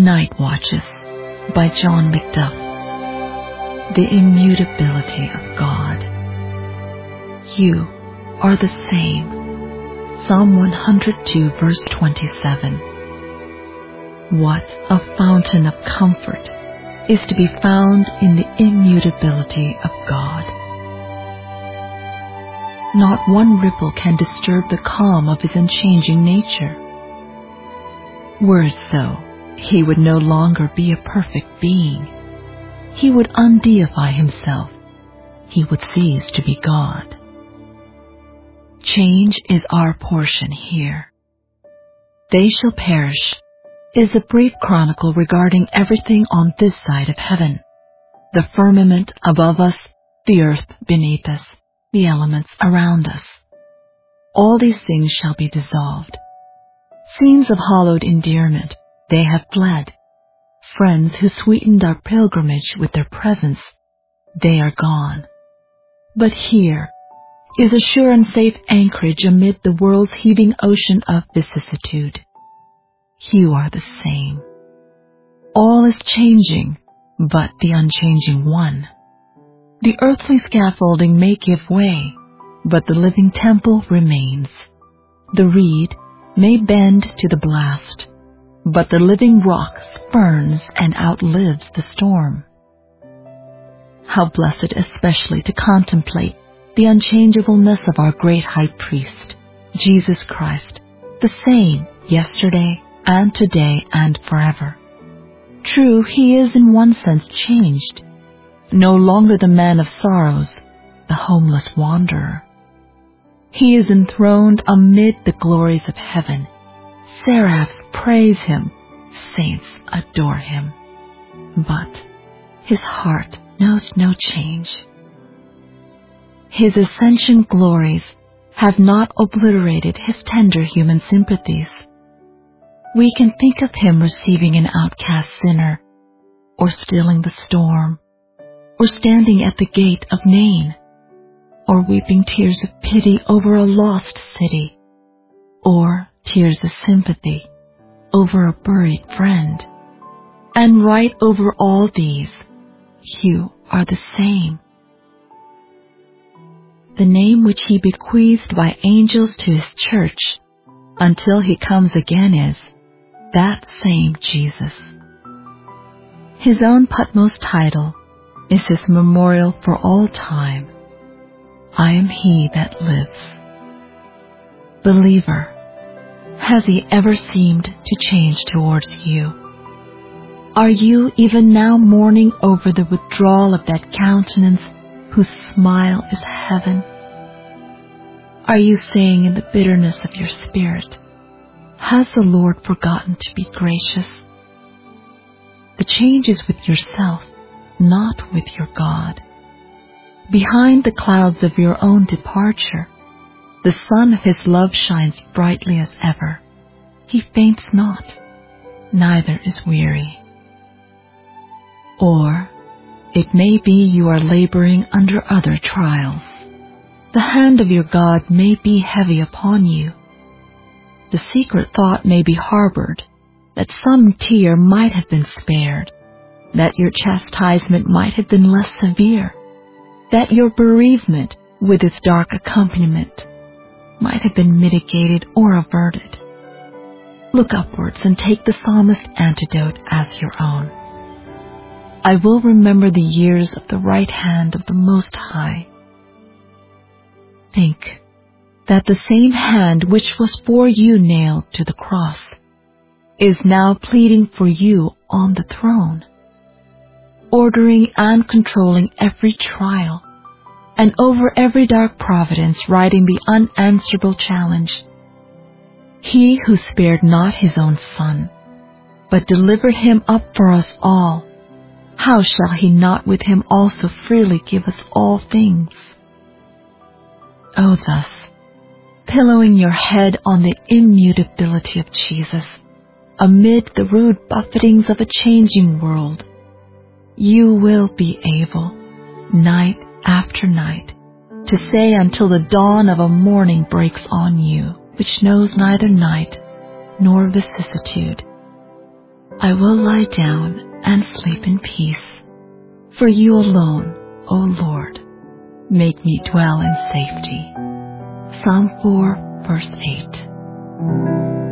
Night Watches by John Macduff. The immutability of God. You are the same. Psalm 102 verse 27. What a fountain of comfort is to be found in the immutability of God. Not one ripple can disturb the calm of his unchanging nature. Were it so, he would no longer be a perfect being. He would undeify himself. He would cease to be God. Change is our portion here. They shall perish is a brief chronicle regarding everything on this side of heaven. The firmament above us, the earth beneath us, the elements around us. All these things shall be dissolved. Scenes of hallowed endearment, they have fled. Friends who sweetened our pilgrimage with their presence, they are gone. But here is a sure and safe anchorage amid the world's heaving ocean of vicissitude. You are the same. All is changing, but the unchanging one. The earthly scaffolding may give way, but the living temple remains. The reed may bend to the blast, but the living rock spurns and outlives the storm. How blessed especially to contemplate the unchangeableness of our great high priest, Jesus Christ, the same yesterday and today and forever. True, he is in one sense changed, no longer the man of sorrows, the homeless wanderer. He is enthroned amid the glories of heaven. Seraphs praise him, saints adore him. But his heart knows no change. His ascension glories have not obliterated his tender human sympathies. We can think of him receiving an outcast sinner, or stilling the storm, or standing at the gate of Nain, or weeping tears of pity over a lost city, or tears of sympathy over a buried friend. And right over all these, you are the same. The name which he bequeathed by angels to his church until he comes again is that same Jesus. His own Patmos title is his memorial for all time. I am he that lives. Believer, has he ever seemed to change towards you? Are you even now mourning over the withdrawal of that countenance whose smile is heaven? Are you saying in the bitterness of your spirit, has the Lord forgotten to be gracious? The change is with yourself, not with your God. Behind the clouds of your own departure, the sun of his love shines brightly as ever. He faints not, neither is weary. Or it may be you are laboring under other trials. The hand of your God may be heavy upon you. The secret thought may be harbored that some tear might have been spared, that your chastisement might have been less severe, that your bereavement with its dark accompaniment might have been mitigated or averted. Look upwards and take the psalmist's antidote as your own. I will remember the years of the right hand of the Most High. Think that the same hand which was for you nailed to the cross is now pleading for you on the throne, ordering and controlling every trial, and over every dark providence writing the unanswerable challenge. He who spared not his own Son, but delivered him up for us all, how shall he not with him also freely give us all things? Oh, thus, pillowing your head on the immutability of Jesus, amid the rude buffetings of a changing world, you will be able, night after night, to say until the dawn of a morning breaks on you, which knows neither night nor vicissitude, I will lie down and sleep in peace, for you alone, O Lord, make me dwell in safety. Psalm 4, verse 8.